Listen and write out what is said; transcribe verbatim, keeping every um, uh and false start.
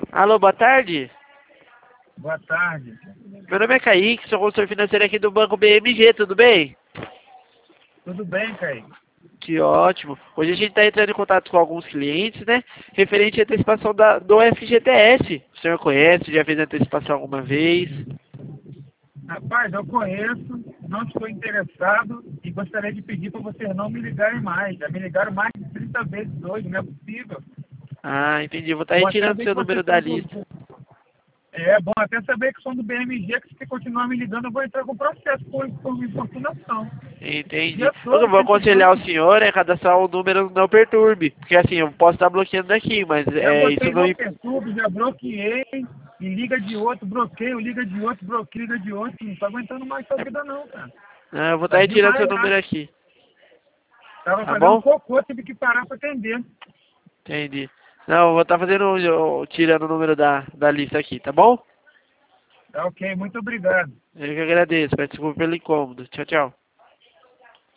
Alô, boa tarde. Boa tarde. Meu nome é Kaique, sou consultor financeiro aqui do Banco B M G, tudo bem? Tudo bem, Kaique? Que ótimo. Hoje a gente está entrando em contato com alguns clientes, né? Referente à antecipação da, do F G T S. O senhor conhece, já fez antecipação alguma vez? Rapaz, eu conheço, não estou interessado e gostaria de pedir para vocês não me ligarem mais. Já me ligaram mais de trinta vezes hoje, não é possível. Ah, entendi. Vou estar Bom até retirando saber seu que número vocês da são lista. do... É bom até saber que são do B M G, que se continuar me ligando eu vou entrar com processo por, por importunação. O Entendi. dia O que eu todo vou aconselhar o precisando. senhor é cadastrar o número não perturbe. Porque assim, eu posso estar bloqueando daqui, mas Já é, isso botei não... no imp- perturbo, já bloqueei, e liga de outro, bloqueio, liga de outro, bloqueio, liga de outro. Não tô aguentando mais essa vida não, cara. Ah, eu vou estar Tá retirando seu demais já. número aqui. Tava Tá fazendo bom? cocô, tive que parar pra atender. Entendi. Não, eu vou estar fazendo, eu- tirando o número da, da lista aqui, tá bom? Tá ok, muito obrigado. Eu que agradeço, peço desculpa pelo incômodo. Tchau, tchau.